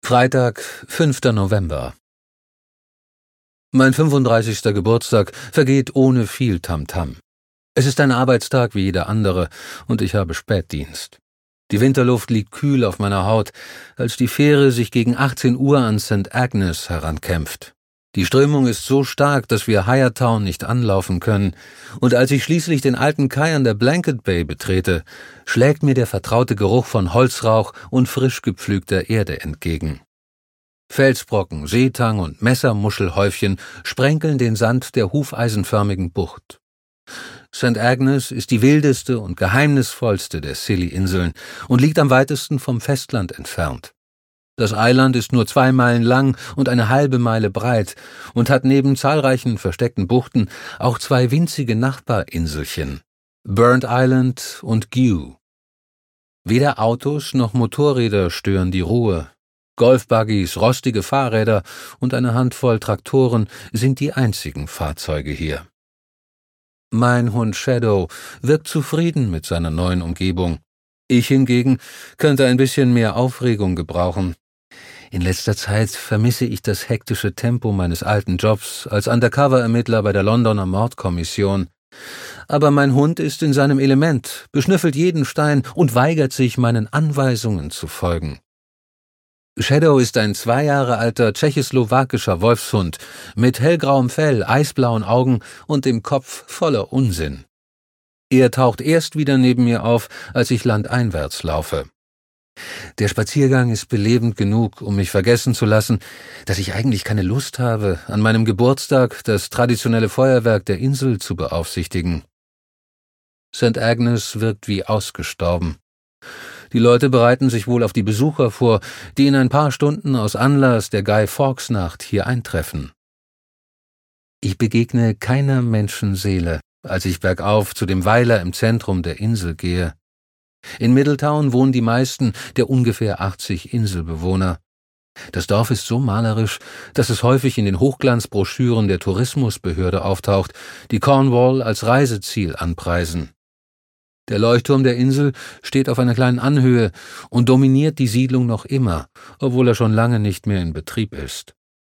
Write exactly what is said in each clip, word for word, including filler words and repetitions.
Freitag, fünfter November. Mein fünfunddreißigster Geburtstag vergeht ohne viel Tamtam. Es ist ein Arbeitstag wie jeder andere und ich habe Spätdienst. Die Winterluft liegt kühl auf meiner Haut, als die Fähre sich gegen achtzehn Uhr an Sankt Agnes herankämpft. Die Strömung ist so stark, dass wir Higher Town nicht anlaufen können, und als ich schließlich den alten Kai an der Blanket Bay betrete, schlägt mir der vertraute Geruch von Holzrauch und frisch gepflügter Erde entgegen. Felsbrocken, Seetang und Messermuschelhäufchen sprenkeln den Sand der hufeisenförmigen Bucht. Sankt Agnes ist die wildeste und geheimnisvollste der Scilly-Inseln und liegt am weitesten vom Festland entfernt. Das Eiland ist nur zwei Meilen lang und eine halbe Meile breit und hat neben zahlreichen versteckten Buchten auch zwei winzige Nachbarinselchen, Burnt Island und Gueux. Weder Autos noch Motorräder stören die Ruhe. Golfbuggies, rostige Fahrräder und eine Handvoll Traktoren sind die einzigen Fahrzeuge hier. Mein Hund Shadow wirkt zufrieden mit seiner neuen Umgebung. Ich hingegen könnte ein bisschen mehr Aufregung gebrauchen. In letzter Zeit vermisse ich das hektische Tempo meines alten Jobs als Undercover-Ermittler bei der Londoner Mordkommission. Aber mein Hund ist in seinem Element, beschnüffelt jeden Stein und weigert sich, meinen Anweisungen zu folgen. Shadow ist ein zwei Jahre alter tschechoslowakischer Wolfshund mit hellgrauem Fell, eisblauen Augen und dem Kopf voller Unsinn. Er taucht erst wieder neben mir auf, als ich landeinwärts laufe. Der Spaziergang ist belebend genug, um mich vergessen zu lassen, dass ich eigentlich keine Lust habe, an meinem Geburtstag das traditionelle Feuerwerk der Insel zu beaufsichtigen. Sankt Agnes wirkt wie ausgestorben. Die Leute bereiten sich wohl auf die Besucher vor, die in ein paar Stunden aus Anlass der Guy-Fawkes-Nacht hier eintreffen. Ich begegne keiner Menschenseele, als ich bergauf zu dem Weiler im Zentrum der Insel gehe. In Middletown wohnen die meisten der ungefähr achtzig Inselbewohner. Das Dorf ist so malerisch, dass es häufig in den Hochglanzbroschüren der Tourismusbehörde auftaucht, die Cornwall als Reiseziel anpreisen. Der Leuchtturm der Insel steht auf einer kleinen Anhöhe und dominiert die Siedlung noch immer, obwohl er schon lange nicht mehr in Betrieb ist.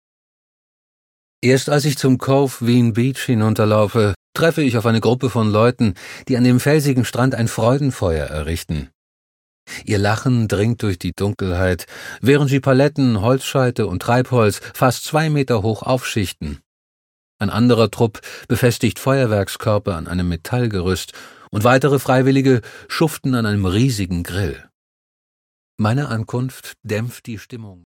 Erst als ich zum Cove Wien Beach hinunterlaufe, treffe ich auf eine Gruppe von Leuten, die an dem felsigen Strand ein Freudenfeuer errichten. Ihr Lachen dringt durch die Dunkelheit, während sie Paletten, Holzscheite und Treibholz fast zwei Meter hoch aufschichten. Ein anderer Trupp befestigt Feuerwerkskörper an einem Metallgerüst und weitere Freiwillige schuften an einem riesigen Grill. Meine Ankunft dämpft die Stimmung.